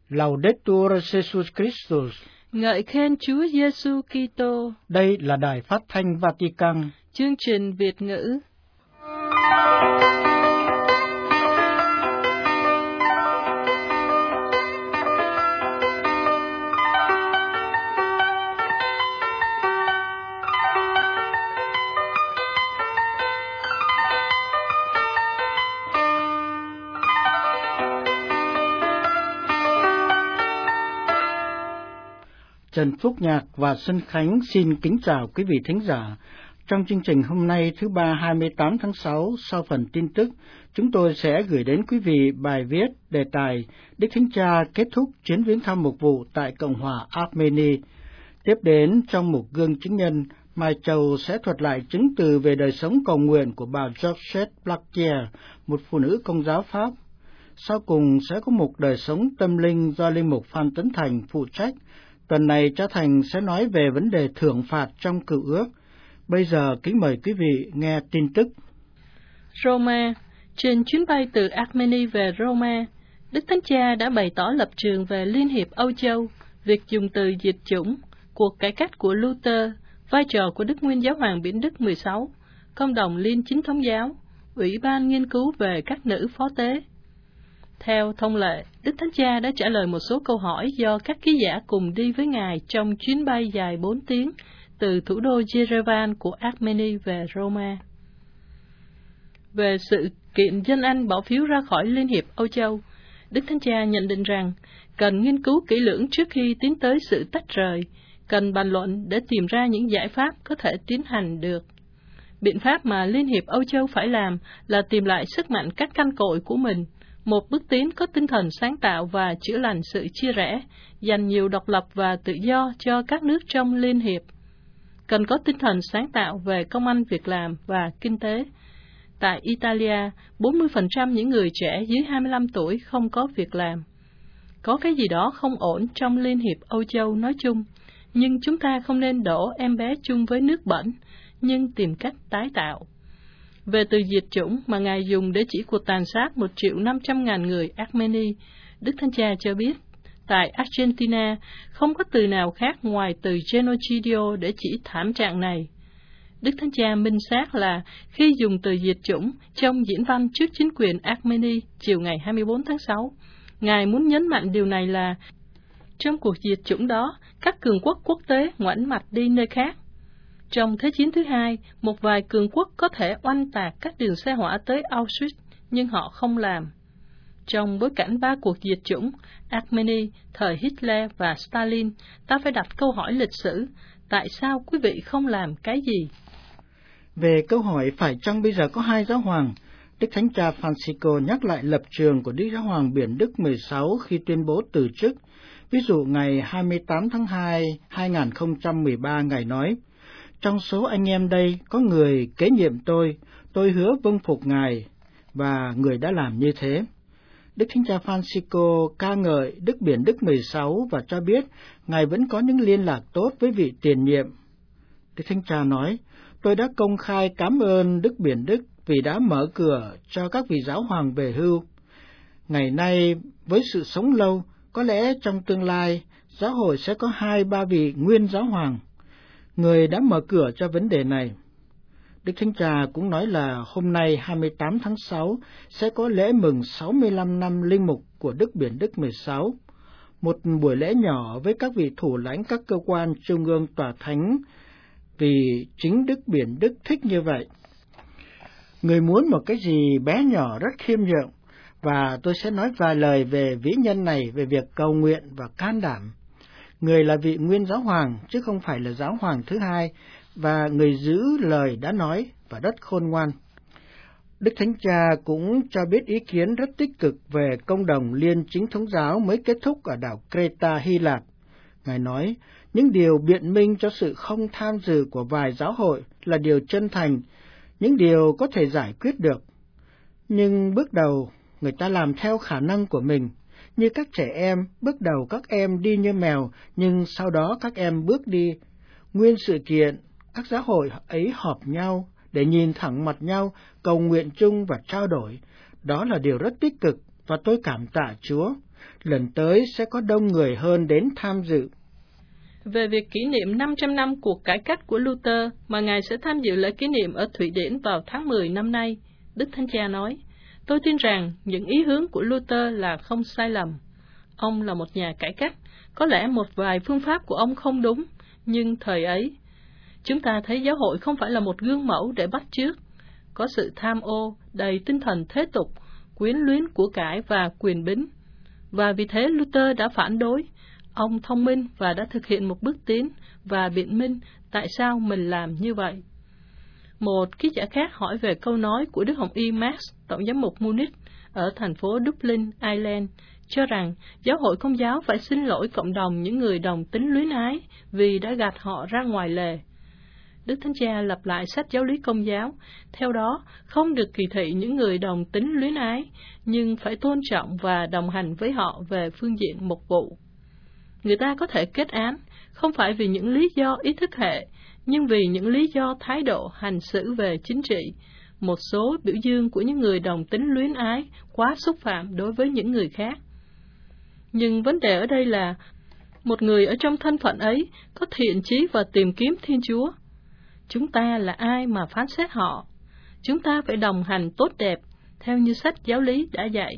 Laudetur Jesus Christus. Ngợi khen Chúa Giêsu Kitô. Đây là Đài Phát thanh Vatican. Chương trình Việt ngữ. Trần Phúc Nhạc và Xuân Khánh xin kính chào quý vị thính giả. Trong chương trình hôm nay thứ Ba 28 tháng 6, sau phần tin tức, chúng tôi sẽ gửi đến quý vị bài viết đề tài Đức Thánh Cha kết thúc chuyến viếng thăm mục vụ tại Cộng hòa Armenia. Tiếp đến trong mục gương chứng nhân, Mai Châu sẽ thuật lại chứng từ về đời sống cầu nguyện của bà Georgette Blaquier, một phụ nữ Công giáo Pháp. Sau cùng sẽ có mục đời sống tâm linh do Linh mục Phan Tấn Thành phụ trách. Tuần này Cha Thành sẽ nói về vấn đề thưởng phạt trong Cựu Ước. Bây giờ kính mời quý vị nghe tin tức. Roma. Trên chuyến bay từ Armenia về Roma, Đức Thánh Cha đã bày tỏ lập trường về Liên hiệp Âu Châu, việc dùng từ diệt chủng, cuộc cải cách của Luther, vai trò của Đức Nguyên Giáo hoàng Biển Đức 16, Công đồng Liên Chính thống giáo, Ủy ban nghiên cứu về các nữ phó tế. Theo thông lệ, Đức Thánh Cha đã trả lời một số câu hỏi do các ký giả cùng đi với Ngài trong chuyến bay dài 4 tiếng từ thủ đô Yerevan của Armenia về Roma. Về sự kiện dân Anh bỏ phiếu ra khỏi Liên hiệp Âu Châu, Đức Thánh Cha nhận định rằng cần nghiên cứu kỹ lưỡng trước khi tiến tới sự tách rời, cần bàn luận để tìm ra những giải pháp có thể tiến hành được. Biện pháp mà Liên hiệp Âu Châu phải làm là tìm lại sức mạnh các căn cội của mình, một bước tiến có tinh thần sáng tạo và chữa lành sự chia rẽ, dành nhiều độc lập và tự do cho các nước trong Liên hiệp. Cần có tinh thần sáng tạo về công ăn việc làm và kinh tế. Tại Italia, 40% những người trẻ dưới 25 tuổi không có việc làm. Có cái gì đó không ổn trong Liên hiệp Âu Châu nói chung, nhưng chúng ta không nên đổ em bé chung với nước bẩn, nhưng tìm cách tái tạo. Về từ diệt chủng mà Ngài dùng để chỉ cuộc tàn sát 1.500.000 người Armenia, Đức Thánh Cha cho biết, tại Argentina không có từ nào khác ngoài từ genocidio để chỉ thảm trạng này. Đức Thánh Cha minh xác là khi dùng từ diệt chủng trong diễn văn trước chính quyền Armenia chiều ngày 24 tháng 6, Ngài muốn nhấn mạnh điều này là trong cuộc diệt chủng đó, các cường quốc quốc tế ngoảnh mặt đi nơi khác. Trong Thế chiến thứ hai, một vài cường quốc có thể oanh tạc các đường xe hỏa tới Auschwitz, nhưng họ không làm. Trong bối cảnh ba cuộc diệt chủng, Armenia, thời Hitler và Stalin, ta phải đặt câu hỏi lịch sử, tại sao quý vị không làm cái gì? Về câu hỏi phải chăng bây giờ có hai giáo hoàng, Đức Thánh Cha Francisco nhắc lại lập trường của Đức Giáo hoàng Biển Đức 16 khi tuyên bố từ chức. Ví dụ ngày 28 tháng 2, 2013, Ngài nói, trong số anh em đây có người kế nhiệm tôi hứa vâng phục Ngài, và người đã làm như thế. Đức Thánh Cha Francisco ca ngợi Đức Biển Đức 16 và cho biết Ngài vẫn có những liên lạc tốt với vị tiền nhiệm. Đức Thánh Cha nói, tôi đã công khai cảm ơn Đức Biển Đức vì đã mở cửa cho các vị giáo hoàng về hưu. Ngày nay, với sự sống lâu, có lẽ trong tương lai, giáo hội sẽ có 2-3 vị nguyên giáo hoàng. Người đã mở cửa cho vấn đề này. Đức Thánh Cha cũng nói là hôm nay 28 tháng 6 sẽ có lễ mừng 65 năm linh mục của Đức Biển Đức 16, một buổi lễ nhỏ với các vị thủ lãnh các cơ quan trung ương tòa thánh, vì chính Đức Biển Đức thích như vậy. Người muốn một cái gì bé nhỏ rất khiêm nhượng, và tôi sẽ nói vài lời về vĩ nhân này, về việc cầu nguyện và can đảm. Người là vị nguyên giáo hoàng, chứ không phải là giáo hoàng thứ hai, và người giữ lời đã nói và rất khôn ngoan. Đức Thánh Cha cũng cho biết ý kiến rất tích cực về công đồng Liên Chính thống giáo mới kết thúc ở đảo Creta, Hy Lạp. Ngài nói, những điều biện minh cho sự không tham dự của vài giáo hội là điều chân thành, những điều có thể giải quyết được. Nhưng bước đầu, người ta làm theo khả năng của mình. Như các trẻ em, bước đầu các em đi như mèo, nhưng sau đó các em bước đi. Nguyên sự kiện, các giáo hội ấy họp nhau để nhìn thẳng mặt nhau, cầu nguyện chung và trao đổi. Đó là điều rất tích cực và tôi cảm tạ Chúa. lần tới sẽ có đông người hơn đến tham dự. Về việc kỷ niệm 500 năm cuộc cải cách của Luther mà Ngài sẽ tham dự lễ kỷ niệm ở Thụy Điển vào tháng 10 năm nay, Đức Thánh Cha nói, tôi tin rằng những ý hướng của Luther là không sai lầm. Ông là một nhà cải cách, có lẽ một vài phương pháp của ông không đúng, nhưng thời ấy, chúng ta thấy giáo hội không phải là một gương mẫu để bắt chước, có sự tham ô, đầy tinh thần thế tục, quyến luyến của cải và quyền bính. Và vì thế Luther đã phản đối. Ông thông minh và đã thực hiện một bước tiến và biện minh tại sao mình làm như vậy. Một ký giả khác hỏi về câu nói của Đức Hồng Y Max, Tổng giám mục Munich ở thành phố Dublin, Ireland, cho rằng giáo hội Công giáo phải xin lỗi cộng đồng những người đồng tính luyến ái vì đã gạt họ ra ngoài lề. Đức Thánh Cha lặp lại sách giáo lý Công giáo, theo đó không được kỳ thị những người đồng tính luyến ái, nhưng phải tôn trọng và đồng hành với họ về phương diện mục vụ. Người ta có thể kết án, không phải vì những lý do ý thức hệ, nhưng vì những lý do thái độ hành xử về chính trị. Một số biểu dương của những người đồng tính luyến ái quá xúc phạm đối với những người khác. Nhưng vấn đề ở đây là, một người ở trong thân phận ấy có thiện chí và tìm kiếm Thiên Chúa. Chúng ta là ai mà phán xét họ? Chúng ta phải đồng hành tốt đẹp, theo như sách giáo lý đã dạy.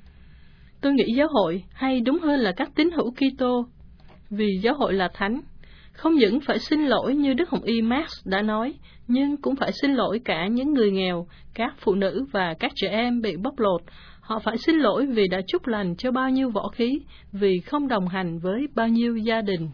Tôi nghĩ giáo hội, hay đúng hơn là các tín hữu Kitô, vì giáo hội là thánh, không những phải xin lỗi như Đức Hồng Y Max đã nói, nhưng cũng phải xin lỗi cả những người nghèo, các phụ nữ và các trẻ em bị bóc lột. Họ phải xin lỗi vì đã chúc lành cho bao nhiêu võ khí, vì không đồng hành với bao nhiêu gia đình.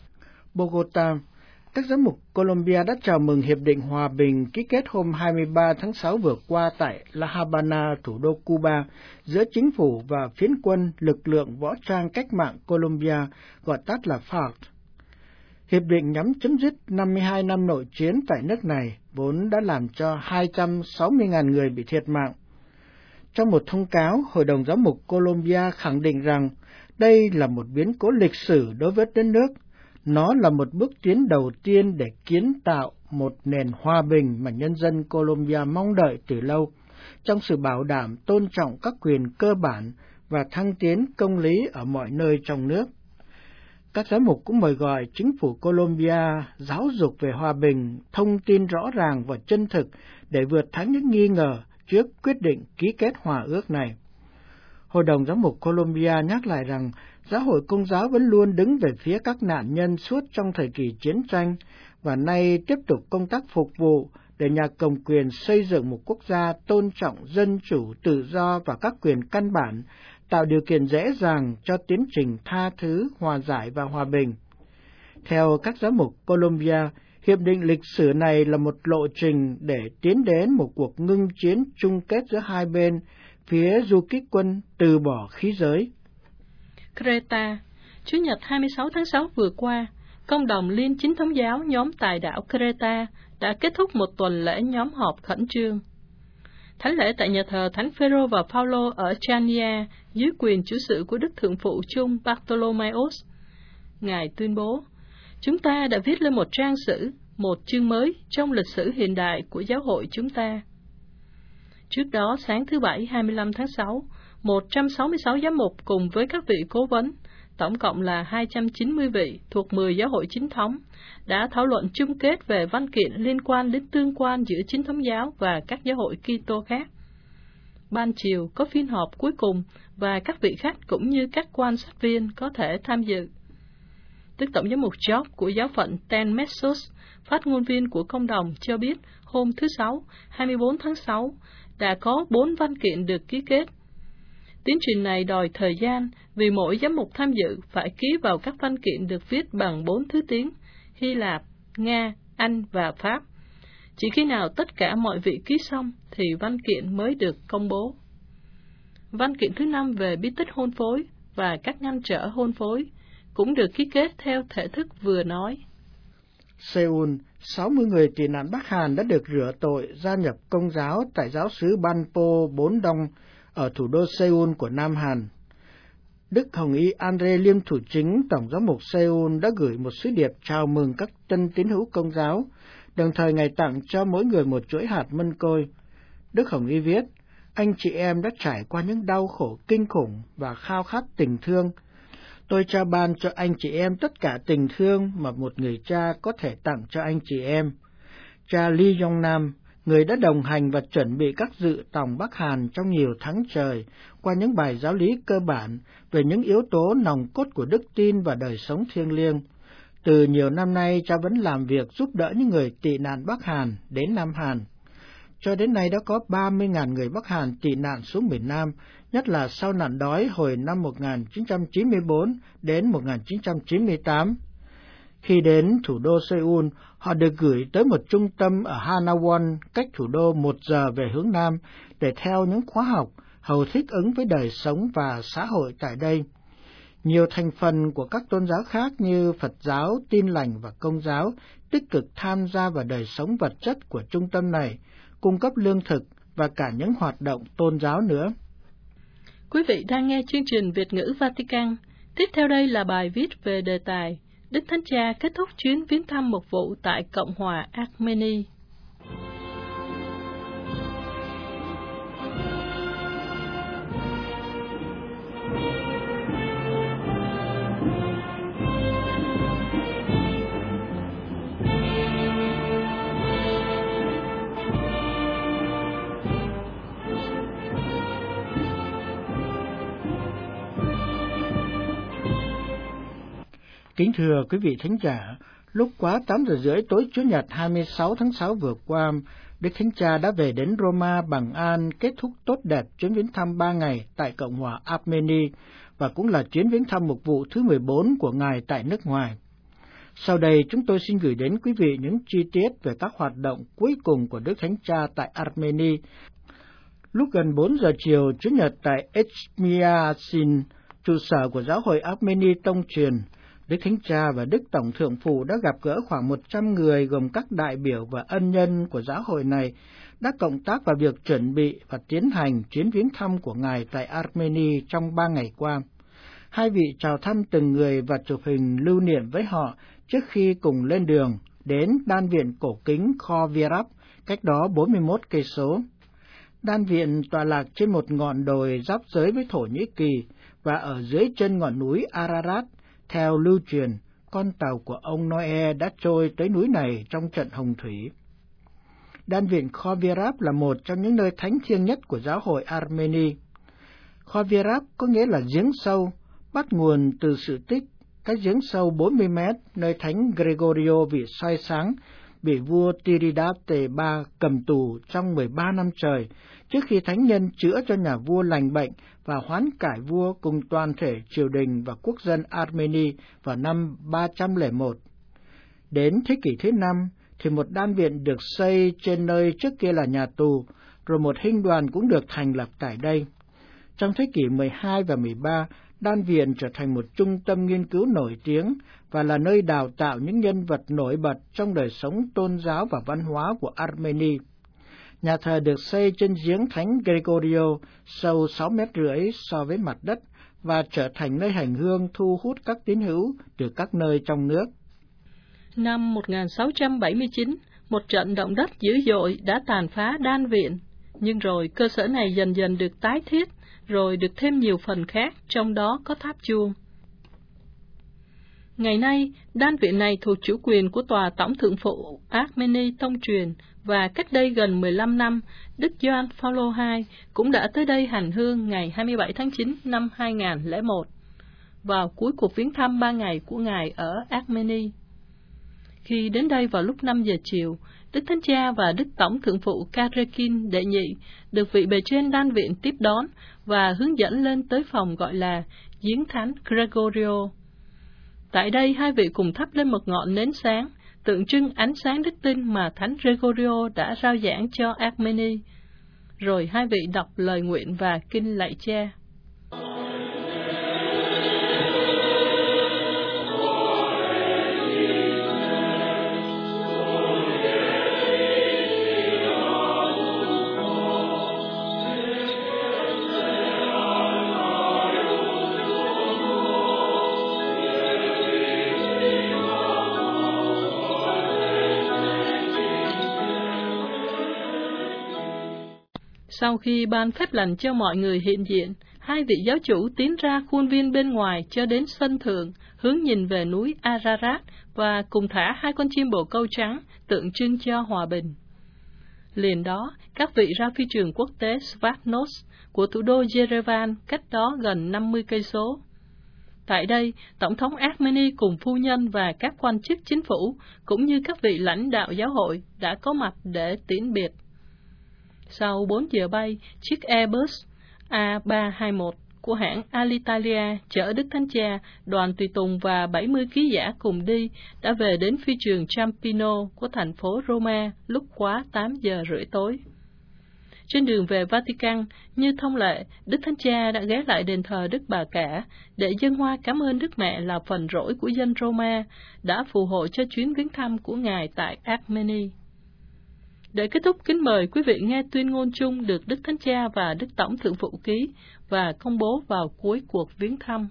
Bogota, các giám mục Colombia đã chào mừng Hiệp định Hòa bình ký kết hôm 23 tháng 6 vừa qua tại La Habana, thủ đô Cuba, giữa chính phủ và phiến quân lực lượng võ trang cách mạng Colombia, gọi tắt là FARC. Hiệp định nhằm chấm dứt 52 năm nội chiến tại nước này, vốn đã làm cho 260.000 người bị thiệt mạng. Trong một thông cáo, Hội đồng Giám mục Colombia khẳng định rằng đây là một biến cố lịch sử đối với đất nước. Nó là một bước tiến đầu tiên để kiến tạo một nền hòa bình mà nhân dân Colombia mong đợi từ lâu, trong sự bảo đảm tôn trọng các quyền cơ bản và thăng tiến công lý ở mọi nơi trong nước. Các giám mục cũng mời gọi chính phủ Colombia giáo dục về hòa bình, thông tin rõ ràng và chân thực để vượt thắng những nghi ngờ trước quyết định ký kết hòa ước này. Hội đồng Giám mục Colombia nhắc lại rằng giáo hội Công giáo vẫn luôn đứng về phía các nạn nhân suốt trong thời kỳ chiến tranh và nay tiếp tục công tác phục vụ để nhà cầm quyền xây dựng một quốc gia tôn trọng dân chủ, tự do và các quyền căn bản, tạo điều kiện dễ dàng cho tiến trình tha thứ, hòa giải và hòa bình. Theo các giám mục Colombia, hiệp định lịch sử này là một lộ trình để tiến đến một cuộc ngưng chiến chung kết giữa hai bên, phía du kích quân từ bỏ khí giới. Creta, Chủ nhật 26 tháng 6 vừa qua, Công đồng Liên Chính thống giáo nhóm tại đảo Creta đã kết thúc một tuần lễ nhóm họp khẩn trương. Thánh lễ tại nhà thờ Thánh Phêrô và Phaolô ở Chania dưới quyền chủ sự của Đức Thượng phụ Chung Bartholomeos. Ngài tuyên bố, chúng ta đã viết lên một trang sử, một chương mới trong lịch sử hiện đại của giáo hội chúng ta. Trước đó, sáng thứ Bảy 25 tháng 6, 166 giám mục cùng với các vị cố vấn, tổng cộng là 290 vị thuộc 10 giáo hội chính thống, đã thảo luận chung kết về văn kiện liên quan đến tương quan giữa chính thống giáo và các giáo hội Kitô khác. Ban chiều có phiên họp cuối cùng và các vị khách cũng như các quan sát viên có thể tham dự. Đức Tổng giám mục Job của giáo phận Ten Messos, phát ngôn viên của công đồng, cho biết hôm thứ Sáu, 24 tháng 6, đã có 4 văn kiện được ký kết. Tiến trình này đòi thời gian vì mỗi giám mục tham dự phải ký vào các văn kiện được viết bằng 4 thứ tiếng: Hy Lạp, Nga, Anh và Pháp. Chỉ khi nào tất cả mọi vị ký xong thì văn kiện mới được công bố. Văn kiện thứ 5 về bí tích hôn phối và các ngăn trở hôn phối cũng được ký kết theo thể thức vừa nói. Seoul, 60 người tị nạn Bắc Hàn đã được rửa tội gia nhập Công giáo tại giáo xứ Banpo 4 Đông ở thủ đô Seoul của Nam Hàn. Đức Hồng Y Andre Liêm Thủ Chính, Tổng giám mục Seoul đã gửi một sứ điệp chào mừng các tân tín hữu Công giáo, đồng thời Ngài tặng cho mỗi người một chuỗi hạt mân côi. Đức Hồng Y viết, Anh chị em đã trải qua những đau khổ kinh khủng và khao khát tình thương. Tôi trao ban cho anh chị em tất cả tình thương mà một người cha có thể tặng cho anh chị em. Cha Lee Yong Nam, người đã đồng hành và chuẩn bị các dự tòng Bắc Hàn trong nhiều tháng trời qua những bài giáo lý cơ bản về những yếu tố nòng cốt của đức tin và đời sống thiêng liêng. Từ nhiều năm nay, cha vẫn làm việc giúp đỡ những người tị nạn Bắc Hàn đến Nam Hàn. Cho đến nay đã có 30.000 người Bắc Hàn tị nạn xuống miền Nam, nhất là sau nạn đói hồi năm 1994 đến 1998. Khi đến thủ đô Seoul, họ được gửi tới một trung tâm ở Hanawon, cách thủ đô 1 giờ về hướng Nam, để theo những khóa học hầu thích ứng với đời sống và xã hội tại đây. Nhiều thành phần của các tôn giáo khác như Phật giáo, Tin lành và Công giáo tích cực tham gia vào đời sống vật chất của trung tâm này, cung cấp lương thực và cả những hoạt động tôn giáo nữa. Quý vị đang nghe chương trình Việt ngữ Vatican. Tiếp theo đây là bài viết về đề tài Đức Thánh Cha kết thúc chuyến viếng thăm mục vụ tại Cộng hòa Armenia. Kính thưa quý vị thính giả, lúc quá 8 giờ rưỡi tối Chủ nhật 26 tháng 6 vừa qua, Đức Thánh Cha đã về đến Roma bằng an, kết thúc tốt đẹp chuyến viếng thăm 3 ngày tại Cộng hòa Armenia và cũng là chuyến viếng thăm mục vụ thứ 14 của Ngài tại nước ngoài. Sau đây chúng tôi xin gửi đến quý vị những chi tiết về các hoạt động cuối cùng của Đức Thánh Cha tại Armenia. Lúc gần 4 giờ chiều Chủ nhật tại Etchmiadzin, trụ sở của Giáo hội Armenia Tông truyền, Đức Thánh Cha và Đức Tổng Thượng Phụ đã gặp gỡ khoảng 100 người gồm các đại biểu và ân nhân của giáo hội này, đã cộng tác vào việc chuẩn bị và tiến hành chuyến viếng thăm của Ngài tại Armenia trong 3 ngày qua. Hai vị chào thăm từng người và chụp hình lưu niệm với họ trước khi cùng lên đường đến đan viện cổ kính Khovirab, cách đó 41 cây số. Đan viện tọa lạc trên một ngọn đồi giáp giới với Thổ Nhĩ Kỳ và ở dưới chân ngọn núi Ararat. Theo lưu truyền, con tàu của ông Noe đã trôi tới núi này trong trận hồng thủy. Đan viện Khovirab là một trong những nơi thánh thiêng nhất của giáo hội Armenia. Khovirab có nghĩa là giếng sâu, bắt nguồn từ sự tích, cái giếng sâu 40 mét, nơi thánh Gregorio vị soi sáng, bị vua Tiridate III cầm tù trong 13 năm trời, trước khi thánh nhân chữa cho nhà vua lành bệnh và hoán cải vua cùng toàn thể triều đình và quốc dân Armenia vào năm 301. Đến thế kỷ thứ 5, thì một đan viện được xây trên nơi trước kia là nhà tù, rồi một hinh đoàn cũng được thành lập tại đây. Trong thế kỷ 12 và 13, đan viện trở thành một trung tâm nghiên cứu nổi tiếng và là nơi đào tạo những nhân vật nổi bật trong đời sống tôn giáo và văn hóa của Armenia. Nhà thờ được xây trên giếng thánh Gregorio, sâu 6,5 mét so với mặt đất và trở thành nơi hành hương thu hút các tín hữu từ các nơi trong nước. Năm 1679, một trận động đất dữ dội đã tàn phá đan viện, nhưng rồi cơ sở này dần dần được tái thiết, rồi được thêm nhiều phần khác, trong đó có tháp chuông. Ngày nay, đan viện này thuộc chủ quyền của Tòa Tổng Thượng Phụ Armenia Tông truyền, và cách đây gần 15 năm, Đức Gioan Phaolô II cũng đã tới đây hành hương ngày 27 tháng 9 năm 2001, vào cuối cuộc viếng thăm 3 ngày của Ngài ở Armenia. Khi đến đây vào lúc 5 giờ chiều, Đức Thánh Cha và Đức Tổng Thượng Phụ Karekin Đệ Nhị được vị bề trên đan viện tiếp đón và hướng dẫn lên tới phòng gọi là Giếng Thánh Gregorio. Tại đây, hai vị cùng thắp lên một ngọn nến sáng, tượng trưng ánh sáng đức tin mà Thánh Gregorio đã rao giảng cho Armenia. Rồi hai vị đọc lời nguyện và kinh lạy Cha. Sau khi ban phép lành cho mọi người hiện diện, hai vị giáo chủ tiến ra khuôn viên bên ngoài cho đến sân thượng, hướng nhìn về núi Ararat và cùng thả hai con chim bồ câu trắng tượng trưng cho hòa bình. Liền đó, các vị ra phi trường quốc tế Svartnos của thủ đô Yerevan, cách đó gần 50 cây số. Tại đây, Tổng thống Armenia cùng phu nhân và các quan chức chính phủ, cũng như các vị lãnh đạo giáo hội đã có mặt để tiễn biệt. Sau 4 giờ bay, chiếc Airbus A321 của hãng Alitalia chở Đức Thánh Cha, đoàn tùy tùng và 70 ký giả cùng đi đã về đến phi trường Ciampino của thành phố Roma lúc quá 8 giờ rưỡi tối. Trên đường về Vatican, như thông lệ, Đức Thánh Cha đã ghé lại đền thờ Đức Bà Cả để dâng hoa cảm ơn Đức Mẹ là phần rỗi của dân Roma đã phù hộ cho chuyến viếng thăm của Ngài tại Armenia. Để kết thúc, kính mời quý vị nghe tuyên ngôn chung được Đức Thánh Cha và Đức Tổng Thượng Phụ ký và công bố vào cuối cuộc viếng thăm.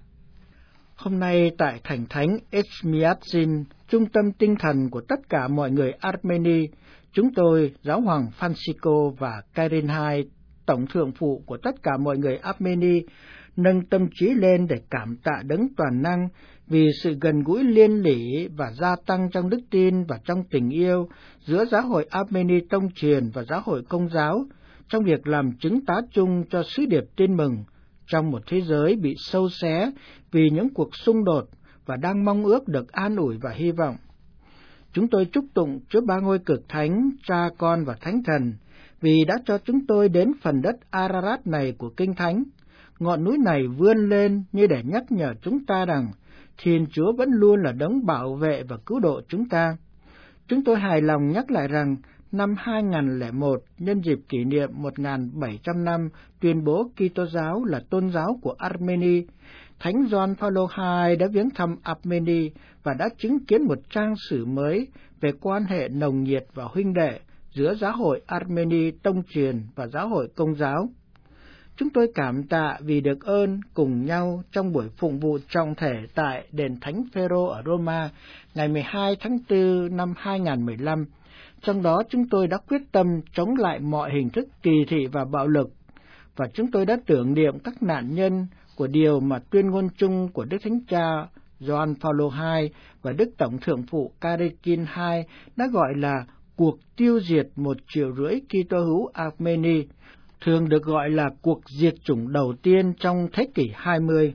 Hôm nay tại thành thánh Etchmiadzin, trung tâm tinh thần của tất cả mọi người Armenia, chúng tôi, Giáo hoàng Francisco và Karen II, Tổng Thượng Phụ của tất cả mọi người Armenia, nâng tâm trí lên để cảm tạ Đấng Toàn Năng vì sự gần gũi liên lỉ và gia tăng trong đức tin và trong tình yêu giữa Giáo hội Armenia Tông Truyền và Giáo hội Công giáo trong việc làm chứng tá chung cho sứ điệp tin mừng trong một thế giới bị sâu xé vì những cuộc xung đột và đang mong ước được an ủi và hy vọng. Chúng tôi chúc tụng Chúa Ba Ngôi Cực Thánh, Cha, Con và Thánh Thần vì đã cho chúng tôi đến phần đất Ararat này của Kinh Thánh. Ngọn núi này vươn lên như để nhắc nhở chúng ta rằng Thiên Chúa vẫn luôn là đấng bảo vệ và cứu độ chúng ta. Chúng tôi hài lòng nhắc lại rằng năm 2001, nhân dịp kỷ niệm 1.700 năm tuyên bố Kitô giáo là tôn giáo của Armenia, Thánh Gioan Phaolô II đã viếng thăm Armenia và đã chứng kiến một trang sử mới về quan hệ nồng nhiệt và huynh đệ giữa Giáo hội Armenia Tông Truyền và Giáo hội Công giáo. Chúng tôi cảm tạ vì được ơn cùng nhau trong buổi phụng vụ trọng thể tại đền Thánh Phêrô ở Roma ngày 12 tháng 4 năm 2015. Trong đó chúng tôi đã quyết tâm chống lại mọi hình thức kỳ thị và bạo lực, và chúng tôi đã tưởng niệm các nạn nhân của điều mà tuyên ngôn chung của Đức Thánh Cha Gioan Phaolô II và Đức Tổng Thượng Phụ Karekin II đã gọi là cuộc tiêu diệt 1,5 triệu Kitô hữu Armenia, thường được gọi là cuộc diệt chủng đầu tiên trong thế kỷ 20.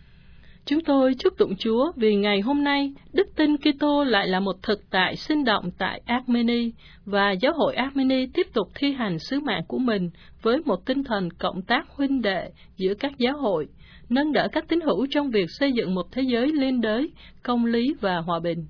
Chúng tôi chúc tụng Chúa vì ngày hôm nay, Đức Tin Kitô lại là một thực tại sinh động tại Armenia, và Giáo hội Armenia tiếp tục thi hành sứ mạng của mình với một tinh thần cộng tác huynh đệ giữa các giáo hội, nâng đỡ các tín hữu trong việc xây dựng một thế giới liên đới, công lý và hòa bình.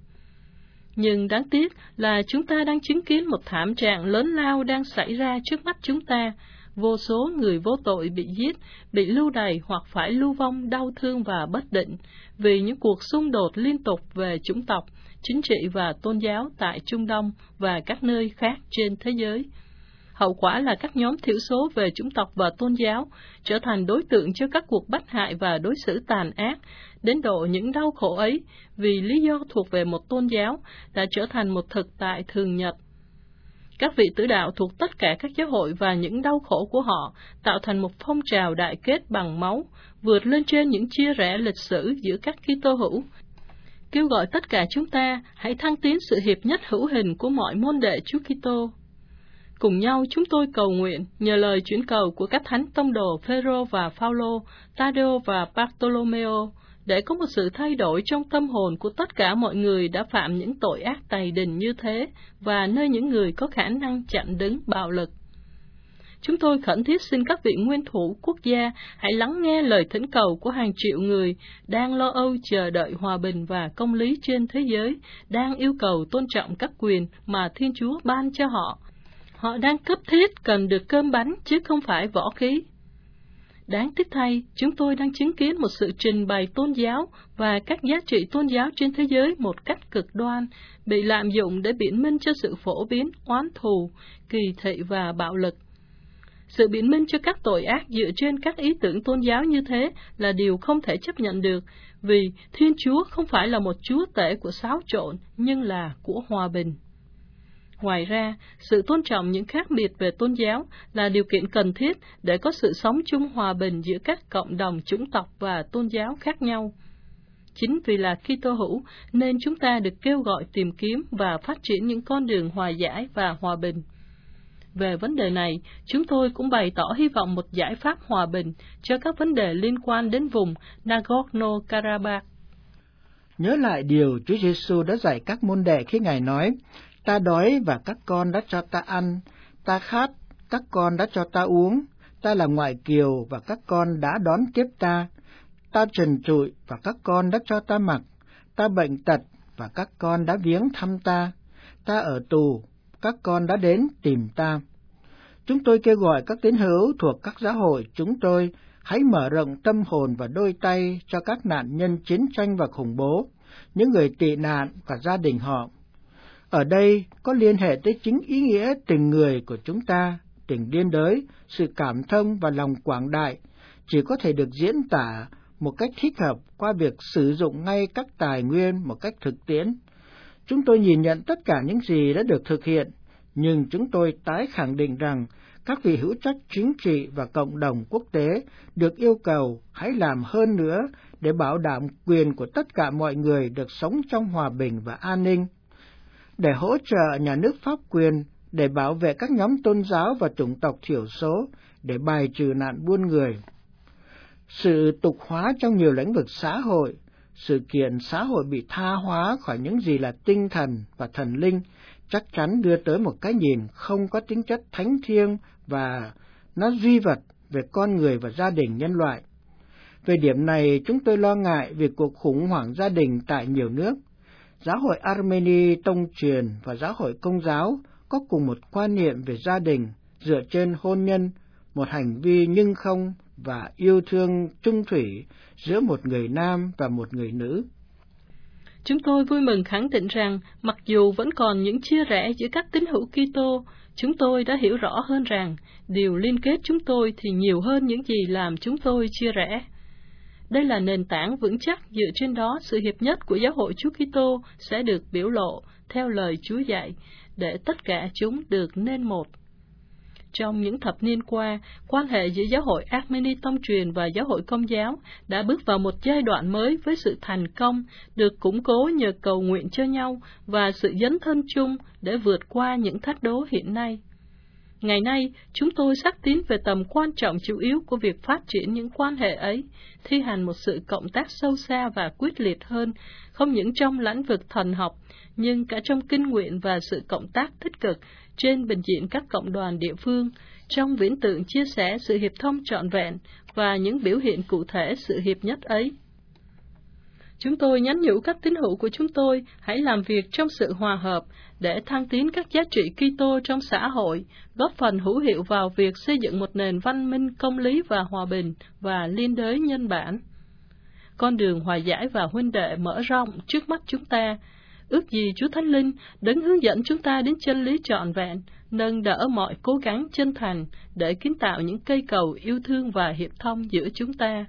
Nhưng đáng tiếc là chúng ta đang chứng kiến một thảm trạng lớn lao đang xảy ra trước mắt chúng ta. Vô số người vô tội bị giết, bị lưu đày hoặc phải lưu vong đau thương và bất định vì những cuộc xung đột liên tục về chủng tộc, chính trị và tôn giáo tại Trung Đông và các nơi khác trên thế giới. Hậu quả là các nhóm thiểu số về chủng tộc và tôn giáo trở thành đối tượng cho các cuộc bắt hại và đối xử tàn ác, đến độ những đau khổ ấy vì lý do thuộc về một tôn giáo đã trở thành một thực tại thường nhật. Các vị tử đạo thuộc tất cả các giáo hội và những đau khổ của họ tạo thành một phong trào đại kết bằng máu, vượt lên trên những chia rẽ lịch sử giữa các Kitô hữu, kêu gọi tất cả chúng ta hãy thăng tiến sự hiệp nhất hữu hình của mọi môn đệ Chúa Kitô. Cùng nhau chúng tôi cầu nguyện nhờ lời chuyển cầu của các thánh tông đồ Phêrô và Phaolô, Tadeo và Bartolomeo, để có một sự thay đổi trong tâm hồn của tất cả mọi người đã phạm những tội ác tày đình như thế, và nơi những người có khả năng chặn đứng bạo lực. Chúng tôi khẩn thiết xin các vị nguyên thủ quốc gia hãy lắng nghe lời thỉnh cầu của hàng triệu người đang lo âu chờ đợi hòa bình và công lý trên thế giới, đang yêu cầu tôn trọng các quyền mà Thiên Chúa ban cho họ. Họ đang cấp thiết cần được cơm bánh chứ không phải võ khí. Đáng tiếc thay, chúng tôi đang chứng kiến một sự trình bày tôn giáo và các giá trị tôn giáo trên thế giới một cách cực đoan, bị lạm dụng để biện minh cho sự phổ biến, oán thù, kỳ thị và bạo lực. Sự biện minh cho các tội ác dựa trên các ý tưởng tôn giáo như thế là điều không thể chấp nhận được, vì Thiên Chúa không phải là một chúa tể của xáo trộn, nhưng là của hòa bình. Ngoài ra, sự tôn trọng những khác biệt về tôn giáo là điều kiện cần thiết để có sự sống chung hòa bình giữa các cộng đồng chủng tộc và tôn giáo khác nhau. Chính vì là Kitô hữu nên chúng ta được kêu gọi tìm kiếm và phát triển những con đường hòa giải và hòa bình. Về vấn đề này, chúng tôi cũng bày tỏ hy vọng một giải pháp hòa bình cho các vấn đề liên quan đến vùng Nagorno-Karabakh. Nhớ lại điều Chúa Giêsu đã dạy các môn đệ khi Ngài nói: Ta đói và các con đã cho ta ăn, ta khát, các con đã cho ta uống, ta là ngoại kiều và các con đã đón tiếp ta, ta trần trụi và các con đã cho ta mặc, ta bệnh tật và các con đã viếng thăm ta, ta ở tù, các con đã đến tìm ta. Chúng tôi kêu gọi các tín hữu thuộc các giáo hội chúng tôi hãy mở rộng tâm hồn và đôi tay cho các nạn nhân chiến tranh và khủng bố, những người tị nạn và gia đình họ. Ở đây có liên hệ tới chính ý nghĩa tình người của chúng ta, tình điên đới, sự cảm thông và lòng quảng đại, chỉ có thể được diễn tả một cách thích hợp qua việc sử dụng ngay các tài nguyên một cách thực tiễn. Chúng tôi nhìn nhận tất cả những gì đã được thực hiện, nhưng chúng tôi tái khẳng định rằng các vị hữu trách chính trị và cộng đồng quốc tế được yêu cầu hãy làm hơn nữa để bảo đảm quyền của tất cả mọi người được sống trong hòa bình và an ninh, để hỗ trợ nhà nước pháp quyền, để bảo vệ các nhóm tôn giáo và chủng tộc thiểu số, để bài trừ nạn buôn người. Sự tục hóa trong nhiều lĩnh vực xã hội, sự kiện xã hội bị tha hóa khỏi những gì là tinh thần và thần linh, chắc chắn đưa tới một cái nhìn không có tính chất thánh thiêng và nó duy vật về con người và gia đình nhân loại. Về điểm này, chúng tôi lo ngại về cuộc khủng hoảng gia đình tại nhiều nước. Giáo hội Armeni tông truyền và giáo hội Công giáo có cùng một quan niệm về gia đình dựa trên hôn nhân, một hành vi nhưng không và yêu thương chung thủy giữa một người nam và một người nữ. Chúng tôi vui mừng khẳng định rằng, mặc dù vẫn còn những chia rẽ giữa các tín hữu Kitô, chúng tôi đã hiểu rõ hơn rằng điều liên kết chúng tôi thì nhiều hơn những gì làm chúng tôi chia rẽ. Đây là nền tảng vững chắc, dựa trên đó sự hiệp nhất của giáo hội Chúa Kitô sẽ được biểu lộ theo lời Chúa dạy, để tất cả chúng được nên một. Trong những thập niên qua, quan hệ giữa giáo hội Armeni tông truyền và giáo hội Công giáo đã bước vào một giai đoạn mới với sự thành công, được củng cố nhờ cầu nguyện cho nhau và sự dấn thân chung để vượt qua những thách đố hiện nay. Ngày nay, chúng tôi xác tín về tầm quan trọng chủ yếu của việc phát triển những quan hệ ấy, thi hành một sự cộng tác sâu xa và quyết liệt hơn, không những trong lĩnh vực thần học, nhưng cả trong kinh nguyện và sự cộng tác tích cực trên bình diện các cộng đoàn địa phương, trong viễn tượng chia sẻ sự hiệp thông trọn vẹn và những biểu hiện cụ thể sự hiệp nhất ấy. Chúng tôi nhắn nhủ các tín hữu của chúng tôi hãy làm việc trong sự hòa hợp để thăng tiến các giá trị Kitô trong xã hội, góp phần hữu hiệu vào việc xây dựng một nền văn minh công lý và hòa bình và liên đới nhân bản. Con đường hòa giải và huynh đệ mở rộng trước mắt chúng ta. Ước gì Chúa Thánh Linh đấng hướng dẫn chúng ta đến chân lý trọn vẹn, nâng đỡ mọi cố gắng chân thành để kiến tạo những cây cầu yêu thương và hiệp thông giữa chúng ta.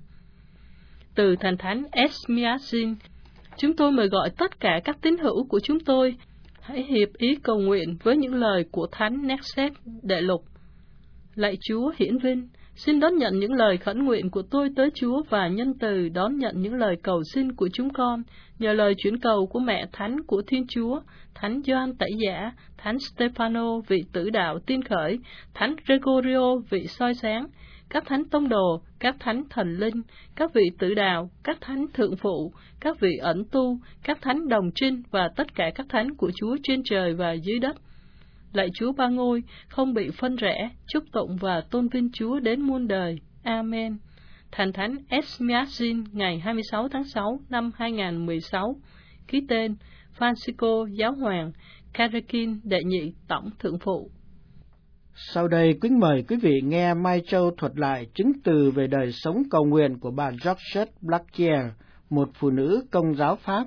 Từ Thần Thánh Esmiasin, chúng tôi mời gọi tất cả các tín hữu của chúng tôi hãy hiệp ý cầu nguyện với những lời của Thánh Nexet Đệ Lục. Lạy Chúa hiển vinh, xin đón nhận những lời khẩn nguyện của tôi tới Chúa và nhân từ đón nhận những lời cầu xin của chúng con, nhờ lời chuyển cầu của Mẹ Thánh của Thiên Chúa, Thánh Gioan Tẩy Giả, Thánh Stefano vị tử đạo tiên khởi, Thánh Gregorio vị soi sáng, các thánh tông đồ, các thánh thần linh, các vị tử đạo, các thánh thượng phụ, các vị ẩn tu, các thánh đồng trinh và tất cả các thánh của Chúa trên trời và dưới đất. Lạy Chúa Ba Ngôi, không bị phân rẽ, chúc tụng và tôn vinh Chúa đến muôn đời. Amen. Thành Thánh Esmiasin ngày 26 tháng 6 năm 2016. Ký tên Francisco Giáo hoàng, Karakin Đệ Nhị Tổng Thượng Phụ. Sau đây, kính mời quý vị nghe Mai Châu thuật lại chứng từ về đời sống cầu nguyện của bà Georgette Blaquier, một phụ nữ Công giáo Pháp.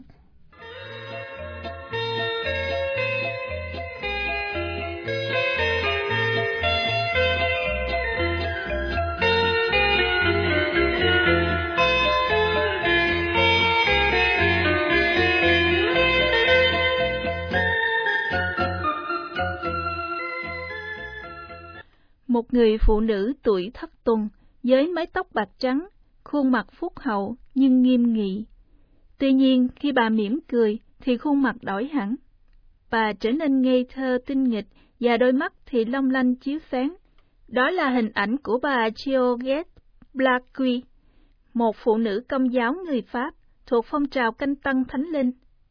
một người phụ nữ tuổi thất tuần, với mái tóc bạc trắng, khuôn mặt phúc hậu nhưng nghiêm nghị. Tuy nhiên, khi bà mỉm cười, thì khuôn mặt đổi hẳn. Bà trở nên ngây thơ tinh nghịch, và đôi mắt thì long lanh chiếu sáng. Đó là hình ảnh của bà Georgette Blacqui, một phụ nữ Công giáo người Pháp thuộc phong trào canh tăng Thánh Linh.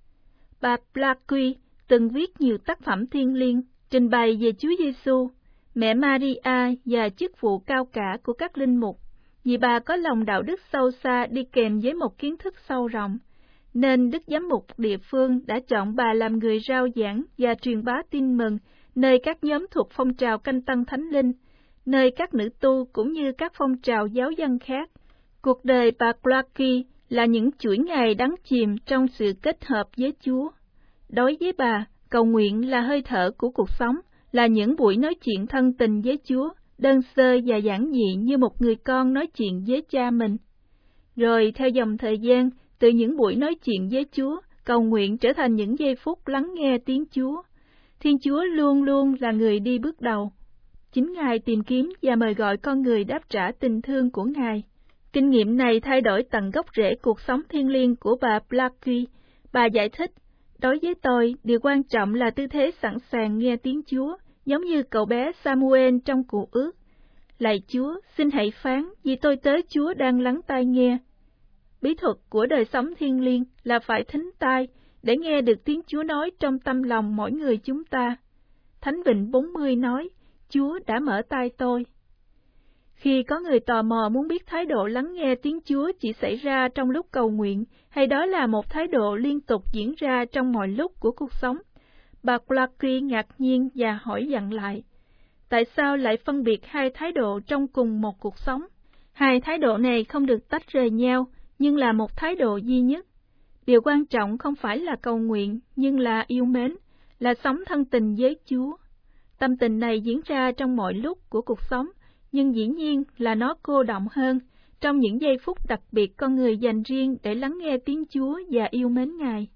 Bà Blacqui từng viết nhiều tác phẩm thiêng liêng, trình bày về Chúa Giêsu, mẹ Maria và chức vụ cao cả của các linh mục. Vì bà có lòng đạo đức sâu xa đi kèm với một kiến thức sâu rộng, nên Đức Giám mục địa phương đã chọn bà làm người rao giảng và truyền bá tin mừng nơi các nhóm thuộc phong trào canh tăng Thánh Linh, nơi các nữ tu cũng như các phong trào giáo dân khác. Cuộc đời bà Blacqui là những chuỗi ngày đắm chìm trong sự kết hợp với Chúa. Đối với bà, cầu nguyện là hơi thở của cuộc sống, là những buổi nói chuyện thân tình với Chúa, đơn sơ và giản dị như một người con nói chuyện với cha mình. Rồi theo dòng thời gian, từ những buổi nói chuyện với Chúa, cầu nguyện trở thành những giây phút lắng nghe tiếng Chúa. Thiên Chúa luôn luôn là người đi bước đầu. Chính Ngài tìm kiếm và mời gọi con người đáp trả tình thương của Ngài. Kinh nghiệm này thay đổi tận gốc rễ cuộc sống thiêng liêng của bà Blacqui. Bà giải thích, đối với tôi, điều quan trọng là tư thế sẵn sàng nghe tiếng Chúa, giống như cậu bé Samuel trong Cựu Ước. Lạy Chúa, xin hãy phán, vì tôi tới Chúa đang lắng tai nghe. Bí thuật của đời sống thiêng liêng là phải thính tai để nghe được tiếng Chúa nói trong tâm lòng mỗi người chúng ta. Thánh Vịnh 40 nói, Chúa đã mở tai tôi. Khi có người tò mò muốn biết thái độ lắng nghe tiếng Chúa chỉ xảy ra trong lúc cầu nguyện, hay đó là một thái độ liên tục diễn ra trong mọi lúc của cuộc sống, bà Blacqui ngạc nhiên và hỏi dặn lại, tại sao lại phân biệt hai thái độ trong cùng một cuộc sống? Hai thái độ này không được tách rời nhau, nhưng là một thái độ duy nhất. Điều quan trọng không phải là cầu nguyện, nhưng là yêu mến, là sống thân tình với Chúa. Tâm tình này diễn ra trong mọi lúc của cuộc sống, nhưng dĩ nhiên là nó cô đọng hơn, trong những giây phút đặc biệt con người dành riêng để lắng nghe tiếng Chúa và yêu mến Ngài.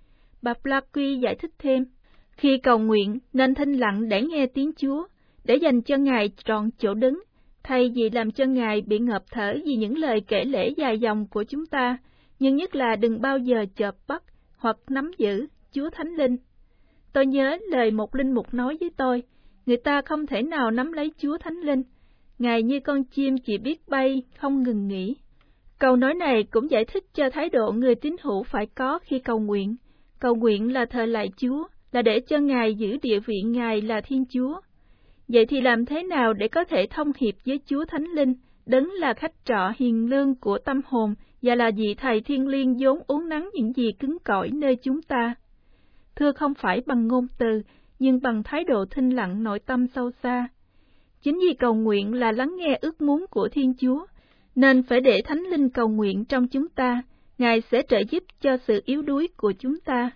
Bà Blacqui giải thích thêm, khi cầu nguyện nên thinh lặng để nghe tiếng Chúa, để dành cho Ngài trọn chỗ đứng, thay vì làm cho Ngài bị ngợp thở vì những lời kể lể dài dòng của chúng ta, nhưng nhất là đừng bao giờ chộp bắt hoặc nắm giữ Chúa Thánh Linh. Tôi nhớ lời một linh mục nói với tôi, người ta không thể nào nắm lấy Chúa Thánh Linh, Ngài như con chim chỉ biết bay, không ngừng nghỉ. Câu nói này cũng giải thích cho thái độ người tín hữu phải có khi cầu nguyện. Cầu nguyện là thờ lạy Chúa, là để cho Ngài giữ địa vị Ngài là Thiên Chúa. Vậy thì làm thế nào để có thể thông hiệp với Chúa Thánh Linh, đấng là khách trọ hiền lương của tâm hồn và là vị Thầy thiêng liêng vốn uốn nắn những gì cứng cỏi nơi chúng ta? Thưa, không phải bằng ngôn từ, nhưng bằng thái độ thinh lặng nội tâm sâu xa. Chính vì cầu nguyện là lắng nghe ước muốn của Thiên Chúa, nên phải để Thánh Linh cầu nguyện trong chúng ta, Ngài sẽ trợ giúp cho sự yếu đuối của chúng ta.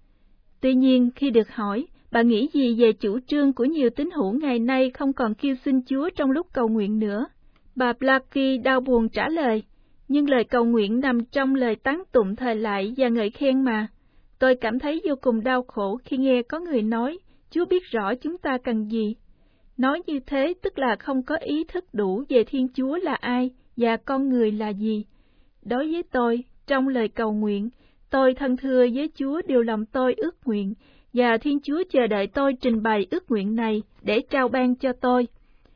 Tuy nhiên, khi được hỏi, bà nghĩ gì về chủ trương của nhiều tín hữu ngày nay không còn kêu xin Chúa trong lúc cầu nguyện nữa? Bà Blacqui đau buồn trả lời, nhưng lời cầu nguyện nằm trong lời tán tụng thời lại và ngợi khen mà. Tôi cảm thấy vô cùng đau khổ khi nghe có người nói, Chúa biết rõ chúng ta cần gì. Nói như thế tức là không có ý thức đủ về Thiên Chúa là ai và con người là gì. Đối với tôi, trong lời cầu nguyện, tôi thân thưa với Chúa điều lòng tôi ước nguyện, và Thiên Chúa chờ đợi tôi trình bày ước nguyện này để trao ban cho tôi.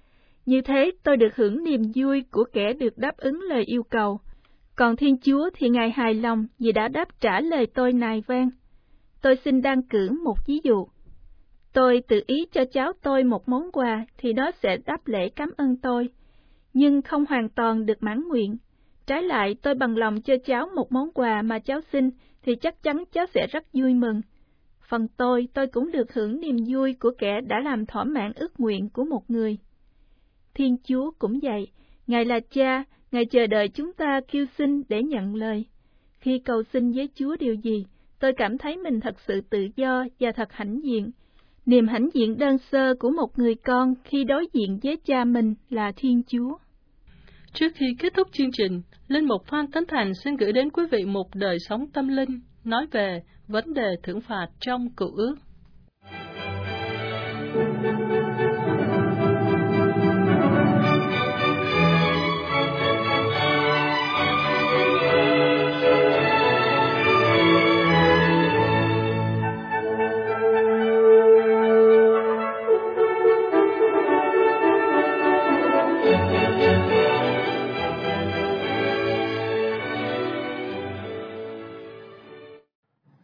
Như thế tôi được hưởng niềm vui của kẻ được đáp ứng lời yêu cầu. Còn Thiên Chúa thì Ngài hài lòng vì đã đáp trả lời tôi nài van. Tôi xin đăng cử một ví dụ. Tôi tự ý cho cháu tôi một món quà thì nó sẽ đáp lễ cảm ơn tôi, nhưng không hoàn toàn được mãn nguyện. Trái lại, tôi bằng lòng cho cháu một món quà mà cháu xin thì chắc chắn cháu sẽ rất vui mừng. Phần tôi cũng được hưởng niềm vui của kẻ đã làm thỏa mãn ước nguyện của một người. Thiên Chúa cũng vậy, Ngài là Cha, Ngài chờ đợi chúng ta kêu xin để nhận lời. Khi cầu xin với Chúa điều gì, tôi cảm thấy mình thật sự tự do và thật hãnh diện. Niềm hãnh diện đơn sơ của một người con khi đối diện với Cha mình là Thiên Chúa. Trước khi kết thúc chương trình, Linh mục Phan Tấn Thành xin gửi đến quý vị một đời sống tâm linh, nói về vấn đề thưởng phạt trong Cựu Ước.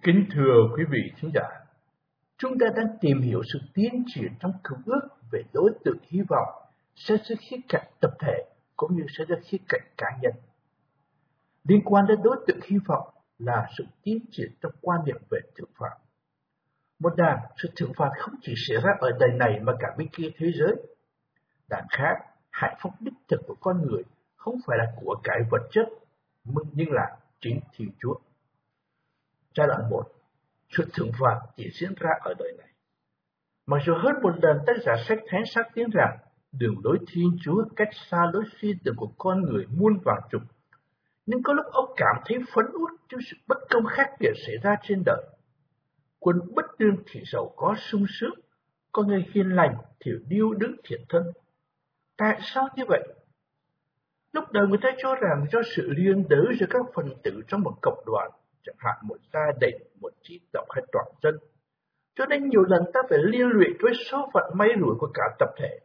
Kính thưa quý vị khán giả, chúng ta đang tìm hiểu sự tiến triển trong Cựu Ước về đối tượng hy vọng xét dưới khía cạnh tập thể cũng như xét dưới khía cạnh cá nhân. Liên quan đến đối tượng hy vọng là sự tiến triển trong quan niệm về thượng phạt. Một đàn, sự thượng phạt không chỉ xảy ra ở đời này mà cả bên kia thế giới. Đàn khác, hạnh phúc đích thực của con người không phải là của cải vật chất, nhưng là chính Thiên Chúa. Giai đoạn 1, sự thượng phạt chỉ diễn ra ở đời này. Mặc dù hơn một lần tác giả sách Thánh xác tin rằng đường lối Thiên Chúa cách xa lối suy tưởng của con người muôn vàn chục, nhưng có lúc ông cảm thấy phấn uất trước sự bất công khắc nghiệt xảy ra trên đời. Quân bất lương thì giàu có sung sướng, có người hiền lành thì điêu đứng thiện thân. Tại sao như vậy? Lúc đầu người ta cho rằng do sự liên đới giữa các phần tử trong một cộng đoàn, chẳng hạn một gia đình, một chi tộc hay toàn dân, cho nên nhiều lần ta phải liên lụy với số phận may rủi của cả tập thể.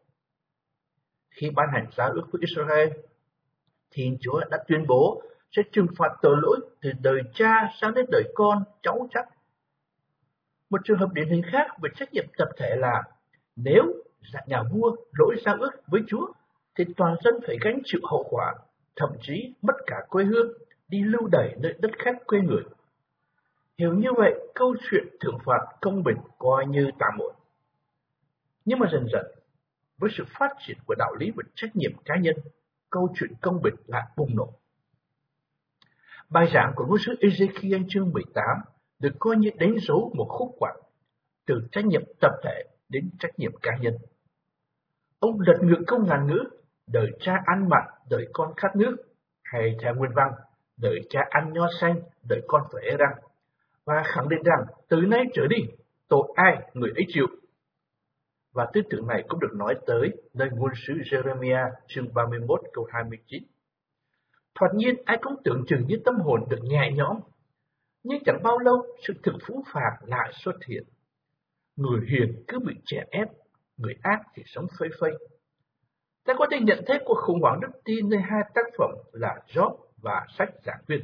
Khi ban hành giao ước với Israel, Thiên Chúa đã tuyên bố sẽ trừng phạt tội lỗi từ đời cha sang đến đời con, cháu chắc. Một trường hợp điển hình khác về trách nhiệm tập thể là nếu nhà vua lỗi giao ước với Chúa, thì toàn dân phải gánh chịu hậu quả, thậm chí mất cả quê hương, đi lưu đày nơi đất khách quê người. Hiểu như vậy, câu chuyện thưởng phạt công bình coi như tạm ổn. Nhưng mà dần dần, với sự phát triển của đạo lý và trách nhiệm cá nhân, câu chuyện công bình lại bùng nổ. Bài giảng của ngôn sứ Ezekiel chương 18 được coi như đánh dấu một khúc ngoặt từ trách nhiệm tập thể đến trách nhiệm cá nhân. Ông lật ngược câu ngạn ngữ đời cha ăn mặn, đời con khát nước, hay theo nguyên văn đời cha ăn nho xanh, đời con phải ê răng, và khẳng định rằng từ nay trở đi tội ai người ấy chịu. Và tư tưởng này cũng được nói tới nơi ngôn sứ Jeremiah chương 31 câu 29. Thoạt nhiên ai cũng tưởng chừng như tâm hồn được nhẹ nhõm, nhưng chẳng bao lâu sự thực phũ phàng lại xuất hiện. Người hiền cứ bị chèn ép, người ác thì sống phơi phây. Ta có thể nhận thấy cuộc khủng hoảng đức tin nơi hai tác phẩm là Job và sách Giảng Viên.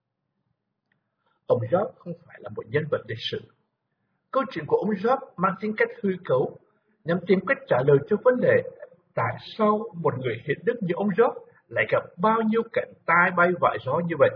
Ông Job không phải là một nhân vật lịch sử. Câu chuyện của ông Job mang tính cách hư cấu, nhằm tìm cách trả lời cho vấn đề tại sao một người hiền đức như ông Job lại gặp bao nhiêu cảnh tai bay vạ gió như vậy.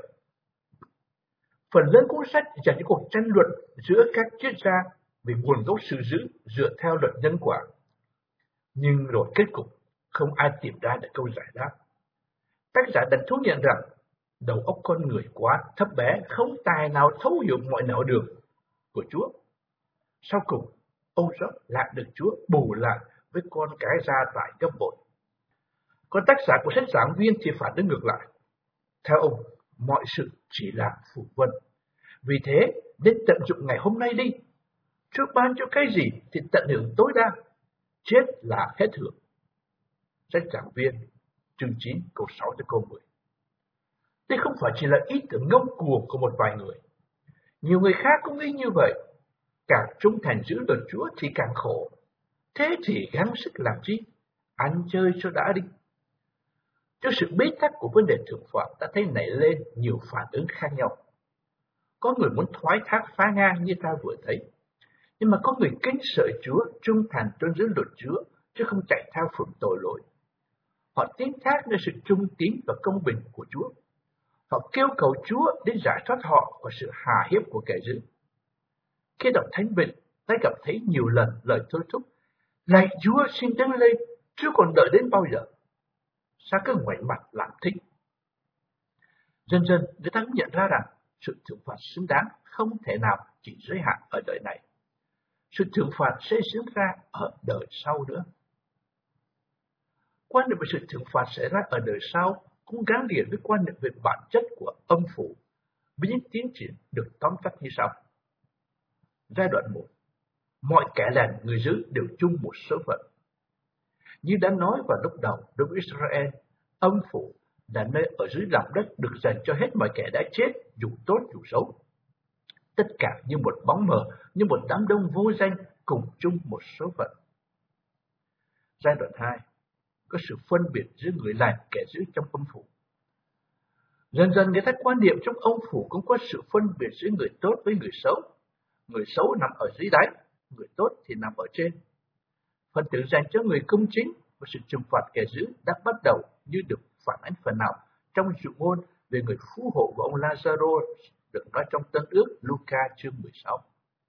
Phần lớn cuốn sách dành cho cuộc tranh luận giữa các triết gia về nguồn gốc sự dữ dựa theo luật nhân quả. Nhưng rồi kết cục, không ai tìm ra được câu giải đáp. Tác giả đã thú nhận rằng đầu óc con người quá thấp bé, không tài nào thấu hiểu mọi nẻo đường của Chúa. Sau cùng, ông Job lại được Chúa bù lại với con cái gia tài gấp bội. Còn tác giả của sách Giảng Viên thì phản ứng ngược lại. Theo ông, mọi sự chỉ là phù vân. Vì thế, nên tận dụng ngày hôm nay đi. Chúa ban cho cái gì thì tận hưởng tối đa. Chết là hết hưởng. Sách Giảng Viên, chương 9, câu 6 tới câu 10. Đây không phải chỉ là ý tưởng ngông cuồng của một vài người. Nhiều người khác cũng nghĩ như vậy. Càng trung thành giữ luật Chúa thì càng khổ. Thế thì gắng sức làm chi? Ăn chơi cho đã đi. Trước sự bế tắc của vấn đề thượng phạt, ta thấy nảy lên nhiều phản ứng khác nhau. Có người muốn thoái thác phá ngang như ta vừa thấy. Nhưng mà có người kính sợ Chúa, trung thành tuân giữ luật Chúa, chứ không chạy theo phụng tội lỗi. Họ tín thác nơi sự trung tín và công bình của Chúa. Họ kêu cầu Chúa đến giải thoát họ khỏi sự hà hiếp của kẻ dữ. Khi đọc Thánh Bình, ta gặp thấy nhiều lần lời thôi thúc: lạy Chúa xin đứng lên, Chúa còn đợi đến bao giờ? Sao cứ ngoảnh mặt làm thinh? Dần dần người ta cũng nhận ra rằng sự thưởng phạt xứng đáng không thể nào chỉ giới hạn ở đời này. Sự thưởng phạt sẽ diễn ra ở đời sau nữa. Quan niệm về sự thưởng phạt xảy ra ở đời sau cũng gắn liền với quan niệm về bản chất của âm phủ, với những tiến triển được tóm tắt như sau. Giai đoạn 1, mọi kẻ lành người dữ đều chung một số phận. Như đã nói vào lúc đầu, đối với Israel, âm phủ là nơi ở dưới lòng đất được dành cho hết mọi kẻ đã chết, dù tốt dù xấu. Tất cả như một bóng mờ, như một đám đông vô danh cùng chung một số phận. Giai đoạn 2, có sự phân biệt giữa người lành kẻ dữ trong âm phủ. Dần dần người ta quan niệm trong âm phủ cũng có sự phân biệt giữa người tốt với người xấu. người xấu nằm ở dưới đáy, người tốt thì nằm ở trên. Phần thưởng dành cho người công chính và sự trừng phạt kẻ dữ đã bắt đầu như được phản ánh phần nào trong dụ ngôn về người phú hộ của ông Lazaro được nói trong Tân Ước Luca chương 16.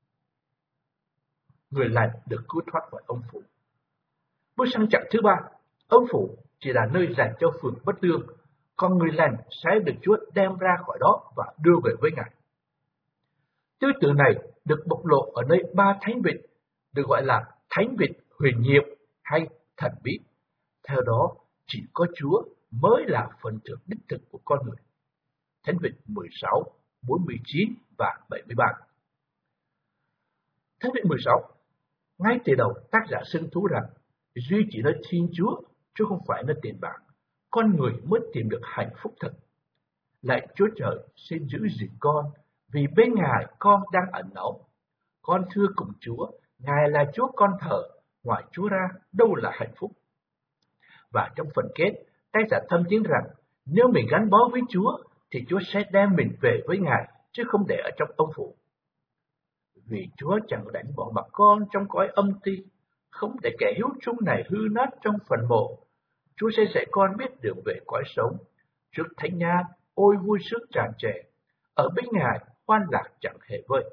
Người lành được cứu thoát khỏi ông phủ. Bước sang chặng thứ 3, ông phủ chỉ là nơi dành cho phường bất lương, còn người lành sẽ được Chúa đem ra khỏi đó và đưa về với Ngài. Tư tưởng này được bộc lộ ở nơi 3 thánh vịt, được gọi là thánh vịt huyền nhiệm hay thần bí. Theo đó, chỉ có Chúa mới là phần thưởng đích thực của con người. Thánh vịt 16, 49 và 73. Thánh vịt 16, ngay từ đầu tác giả xưng thú rằng duy chỉ nơi Thiên Chúa, chứ không phải nơi tiền bạc, con người mới tìm được hạnh phúc thật. Lạy Chúa Trời, xin giữ gìn con, vì bên Ngài con đang ẩn náu. Con thưa cùng Chúa, Ngài là Chúa con thờ, ngoài Chúa ra đâu là hạnh phúc. Và trong phần kết, tác giả thâm tín rằng nếu mình gắn bó với Chúa, thì Chúa sẽ đem mình về với Ngài, chứ không để ở trong ông phủ. Vì Chúa chẳng đánh bỏ mặc con trong cõi âm ti, không để kẻ hiếu chung này hư nát trong phần mộ. Chúa sẽ dạy con biết đường về cõi sống. Trước thánh nhang, ôi vui sướng tràn trề, ở bên Ngài hoan lạc chẳng hề vơi.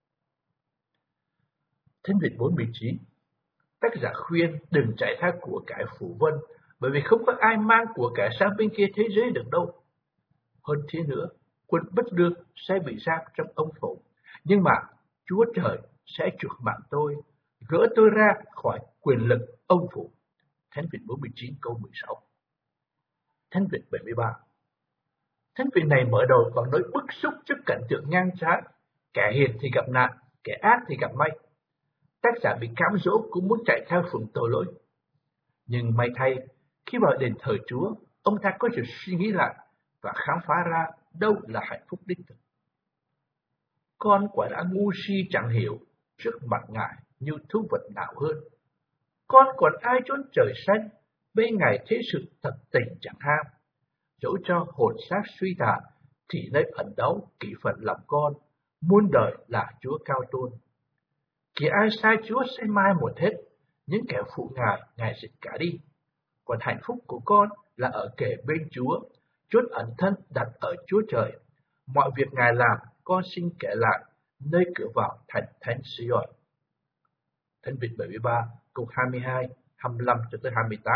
Thánh vịt 49, tác giả khuyên đừng chạy theo của cải phủ vân, bởi vì không có ai mang của cải sang bên kia thế giới được đâu. Hơn thế nữa, quân bất lương sẽ bị giam trong ông phủ, nhưng mà Chúa Trời sẽ chuộc mạng tôi, gỡ tôi ra khỏi quyền lực ông phủ. Thánh vịt 49 câu 16. Thánh vịt 73. Thánh vịt này mở đầu bằng nỗi bức xúc trước cảnh tượng ngang trái, kẻ hiền thì gặp nạn, kẻ ác thì gặp may. Tác giả bị cám dỗ cũng muốn chạy theo phường tội lỗi. Nhưng may thay, khi vào đền thờ Chúa, ông ta có sự suy nghĩ lại và khám phá ra đâu là hạnh phúc đích thực. Con quả đã ngu si chẳng hiểu, trước mặt Ngài như thú vật nào hơn. Con còn ai trốn trời xanh, bên Ngài thế sự thật tình chẳng ham. Dẫu cho hồn xác suy tàn, thì nơi ẩn náu kỷ phận lòng con, muôn đời là Chúa cao tôn. Kẻ ai sai Chúa sẽ mai một hết, những kẻ phụ Ngài, Ngài diệt cả đi. Còn hạnh phúc của con là ở kề bên Chúa, chốn ẩn thân đặt ở Chúa Trời. Mọi việc Ngài làm, con xin kể lại, nơi cửa vào thành thánh Sion. Thánh vịt 73, câu 22, 25 cho tới 28.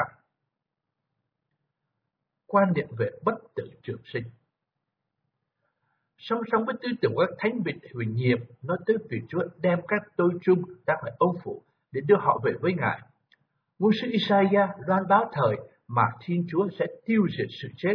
Quan niệm về bất tử trường sinh. Song song với tư tưởng của các thánh vịt huyền nhiệm, nói tới việc Chúa đem các tôi chung ra khỏi ông phủ để đưa họ về với Ngài. Ngôn sứ Isaiah loan báo thời mà Thiên Chúa sẽ tiêu diệt sự chết.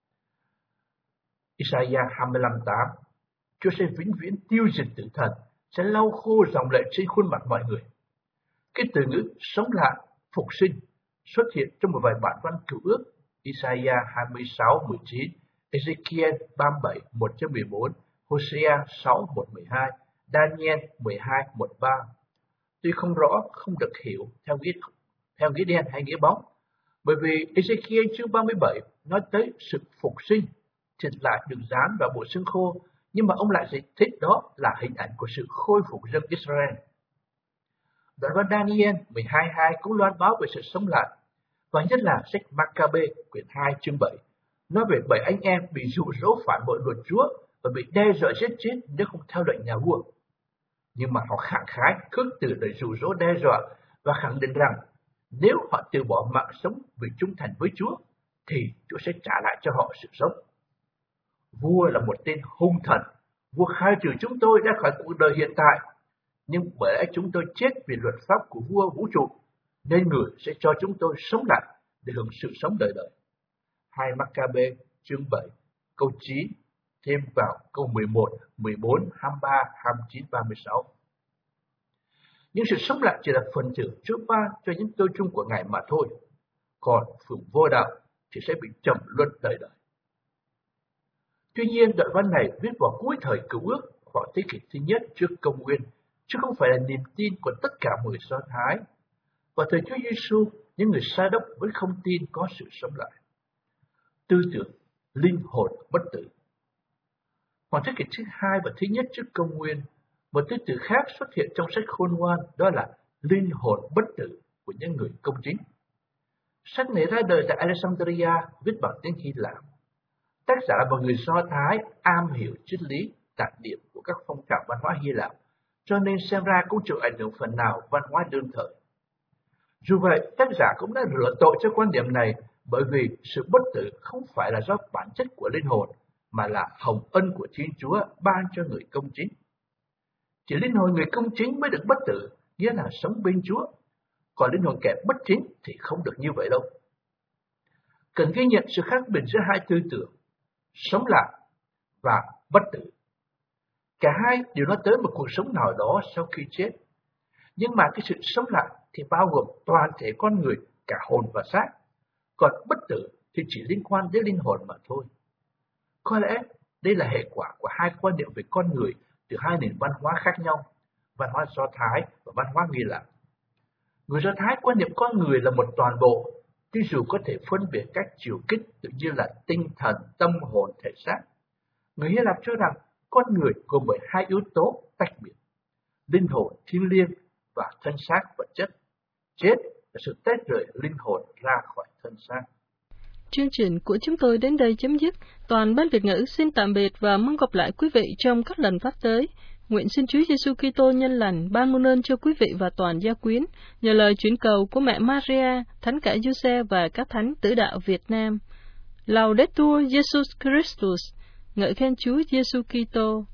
Isaiah 25:8, Chúa sẽ vĩnh viễn tiêu diệt tử thần, sẽ lau khô dòng lệ trên khuôn mặt mọi người. Cái từ ngữ sống lại, phục sinh xuất hiện trong một vài bản văn cựu ước: Isaiah 26:19, Ezekiel 37, 1-14, Hosea 6, 1-12, Daniel 12, 1-3. Tuy không rõ, không được hiểu theo nghĩa đen hay nghĩa bóng, bởi vì Ezekiel chương 37 nói tới sự phục sinh, thịt lại được dán vào bộ xương khô, nhưng mà ông lại giải thích đó là hình ảnh của sự khôi phục dân Israel. Đoạn văn Daniel 12:2 cũng loan báo về sự sống lại, và nhất là sách Maccabe quyển 2 chương 7 nói về 7 anh em bị dụ dỗ phản bội luật Chúa và bị đe dọa giết chết nếu không theo lệnh nhà vua. Nhưng mà họ khẳng khái khước từ lời dụ dỗ đe dọa và khẳng định rằng nếu họ từ bỏ mạng sống vì trung thành với Chúa, thì Chúa sẽ trả lại cho họ sự sống. Vua là một tên hung thần, vua khai trừ chúng tôi ra khỏi cuộc đời hiện tại, nhưng bởi lẽ chúng tôi chết vì luật pháp của vua vũ trụ, nên người sẽ cho chúng tôi sống lại để hưởng sự sống đời đời. 2 Maccabe chương 7 câu 9 thêm vào câu 11, 14, 23, 29, 36. Nhưng sự sống lại chỉ là phần thưởng Chúa ban cho những tôi chung của Ngài mà thôi. Còn phường vô đạo thì sẽ bị trầm luân đời đời. Tuy nhiên, đoạn văn này viết vào cuối thời Cựu Ước, khoảng thế kỷ thứ nhất trước Công nguyên, chứ không phải là niềm tin của tất cả người Do Thái. Vào thời Chúa Giêsu, những người Sa Đốc vẫn không tin có sự sống lại. Tư tưởng linh hồn bất tử. Khoảng thế kỷ thứ hai và thứ nhất trước Công nguyên, Một thứ từ khác xuất hiện trong sách Khôn Ngoan, đó là linh hồn bất tử của những người công chính. Sách này ra đời tại Alexandria, viết bằng tiếng Hy Lạp. Tác giả là một người Do Thái am hiểu triết lý, đặc điểm của các phong trào văn hóa Hy Lạp, cho nên xem ra cũng chịu ảnh hưởng phần nào văn hóa đương thời. Dù vậy, tác giả cũng đã rửa tội cho quan điểm này, bởi vì sự bất tử không phải là do bản chất của linh hồn, mà là hồng ân của Thiên Chúa ban cho người công chính. Chỉ linh hồn người công chính mới được bất tử, nghĩa là sống bên Chúa. Còn linh hồn kẻ bất chính thì không được như vậy đâu. Cần ghi nhận sự khác biệt giữa hai tư tưởng, sống lại và bất tử. Cả hai đều nói tới một cuộc sống nào đó sau khi chết. Nhưng mà cái sự sống lại thì bao gồm toàn thể con người, cả hồn và xác. Còn bất tử thì chỉ liên quan đến linh hồn mà thôi. Có lẽ đây là hệ quả của hai quan niệm về con người từ hai nền văn hóa khác nhau, văn hóa Do Thái và văn hóa Hy Lạp. Người Do Thái quan niệm con người là một toàn bộ, tuy dù có thể phân biệt các chiều kích tự nhiên là tinh thần, tâm hồn, thể xác. Người Hy Lạp cho rằng con người gồm bởi hai yếu tố tách biệt, linh hồn thiêng liêng và thân xác vật chất. Chết là sự tách rời linh hồn ra khỏi thân xác. Chương trình của chúng tôi đến đây chấm dứt. Toàn ban Việt ngữ xin tạm biệt và mong gặp lại quý vị trong các lần phát tới. Nguyện xin Chúa Giêsu Kitô nhân lành ban muôn ơn cho quý vị và toàn gia quyến, nhờ lời chuyển cầu của mẹ Maria, Thánh cả Giuse và các thánh tử đạo Việt Nam. Laudetur Jesus Christus, ngợi khen Chúa Giêsu Kitô.